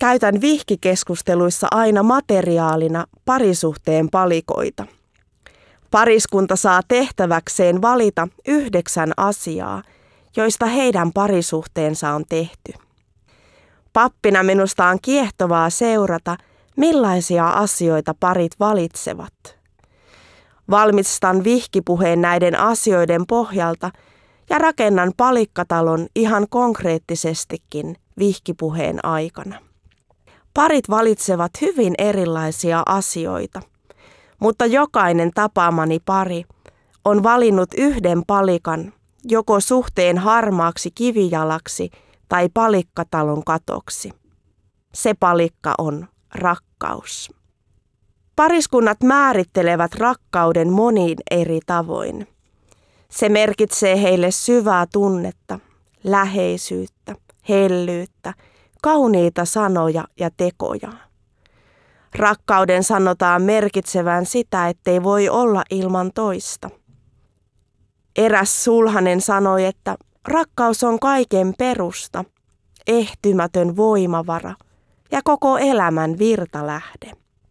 käytän vihkikeskusteluissa aina materiaalina parisuhteen palikoita. Pariskunta saa tehtäväkseen valita 9 asiaa, joista heidän parisuhteensa on tehty. Pappina minusta on kiehtovaa seurata, millaisia asioita parit valitsevat. Valmistan vihkipuheen näiden asioiden pohjalta ja rakennan palikkatalon ihan konkreettisestikin vihkipuheen aikana. Parit valitsevat hyvin erilaisia asioita, mutta jokainen tapaamani pari on valinnut yhden palikan joko suhteen harmaaksi kivijalaksi tai palikkatalon katoksi. Se palikka on rakkaus. Pariskunnat määrittelevät rakkauden monin eri tavoin. Se merkitsee heille syvää tunnetta, läheisyyttä, hellyyttä, kauniita sanoja ja tekoja. Rakkauden sanotaan merkitsevän sitä, ettei voi olla ilman toista. Eräs sulhanen sanoi, että rakkaus on kaiken perusta, ehtymätön voimavara ja koko elämän virtalähde.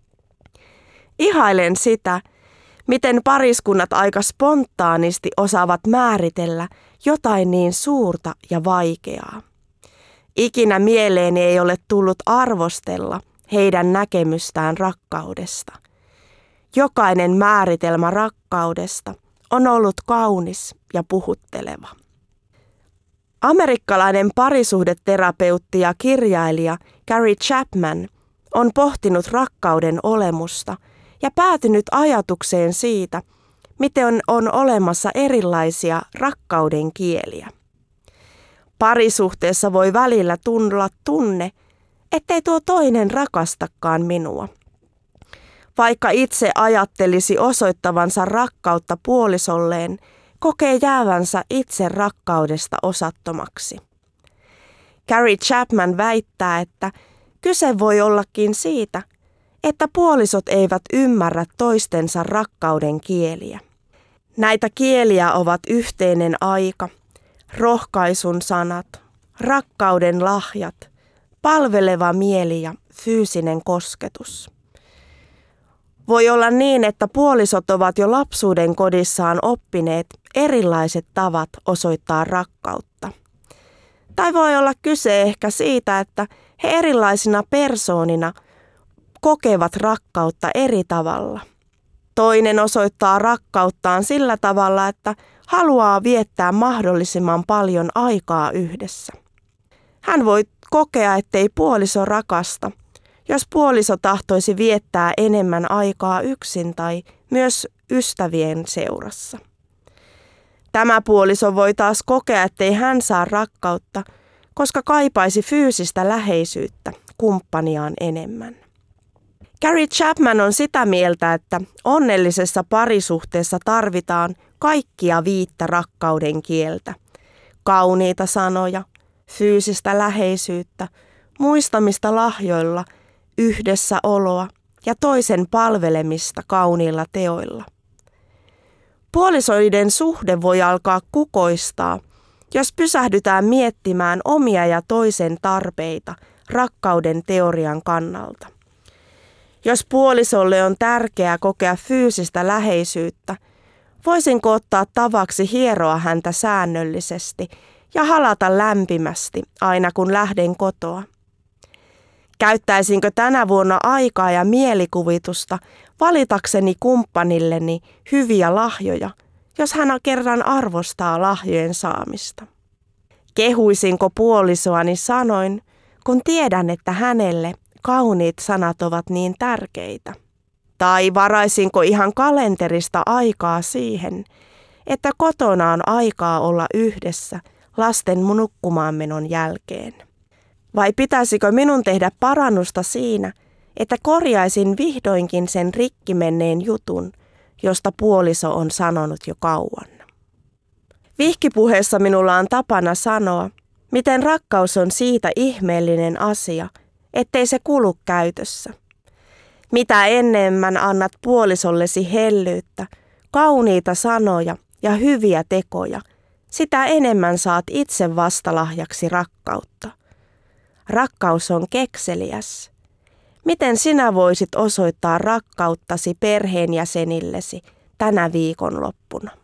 Ihailen sitä, miten pariskunnat aika spontaanisti osaavat määritellä jotain niin suurta ja vaikeaa. Ikinä mieleeni ei ole tullut arvostella heidän näkemystään rakkaudesta. Jokainen määritelmä rakkaudesta on ollut kaunis ja puhutteleva. Amerikkalainen parisuhdeterapeutti ja kirjailija Gary Chapman on pohtinut rakkauden olemusta ja päätynyt ajatukseen siitä, miten on olemassa erilaisia rakkauden kieliä. Parisuhteessa voi välillä tulla tunne, ettei tuo toinen rakastakaan minua. Vaikka itse ajattelisi osoittavansa rakkautta puolisolleen, kokee jäävänsä itse rakkaudesta osattomaksi. Gary Chapman väittää, että kyse voi ollakin siitä, että puolisot eivät ymmärrä toistensa rakkauden kieliä. Näitä kieliä ovat yhteinen aika, rohkaisun sanat, rakkauden lahjat, palveleva mieli ja fyysinen kosketus. Voi olla niin, että puolisot ovat jo lapsuuden kodissaan oppineet erilaiset tavat osoittaa rakkautta. Tai voi olla kyse ehkä siitä, että he erilaisina persoonina kokevat rakkautta eri tavalla. Toinen osoittaa rakkauttaan sillä tavalla, että haluaa viettää mahdollisimman paljon aikaa yhdessä. Hän voi kokea, ettei puoliso rakasta, jos puoliso tahtoisi viettää enemmän aikaa yksin tai myös ystävien seurassa. Tämä puoliso voi taas kokea, ettei hän saa rakkautta, koska kaipaisi fyysistä läheisyyttä kumppaniaan enemmän. Gary Chapman on sitä mieltä, että onnellisessa parisuhteessa tarvitaan kaikkia 5 rakkauden kieltä. Kauniita sanoja, fyysistä läheisyyttä, muistamista lahjoilla, yhdessäoloa ja toisen palvelemista kauniilla teoilla. Puolisoiden suhde voi alkaa kukoistaa, jos pysähdytään miettimään omia ja toisen tarpeita rakkauden teorian kannalta. Jos puolisolle on tärkeää kokea fyysistä läheisyyttä, voisinko ottaa tavaksi hieroa häntä säännöllisesti ja halata lämpimästi aina kun lähden kotoa? Käyttäisinkö tänä vuonna aikaa ja mielikuvitusta valitakseni kumppanilleni hyviä lahjoja, jos hän kerran arvostaa lahjojen saamista? Kehuisinko puolisoani sanoin, kun tiedän, että hänelle kauniit sanat ovat niin tärkeitä? Tai varaisinko ihan kalenterista aikaa siihen, että kotona on aikaa olla yhdessä lasten nukkumaanmenon jälkeen? Vai pitäisikö minun tehdä parannusta siinä, että korjaisin vihdoinkin sen rikki menneen jutun, josta puoliso on sanonut jo kauan? Vihkipuheessa minulla on tapana sanoa, miten rakkaus on siitä ihmeellinen asia, ettei se kulu käytössä. Mitä enemmän annat puolisollesi hellyyttä, kauniita sanoja ja hyviä tekoja, sitä enemmän saat itse vastalahjaksi rakkautta. Rakkaus on kekseliäs. Miten sinä voisit osoittaa rakkauttasi perheenjäsenillesi tänä viikonloppuna?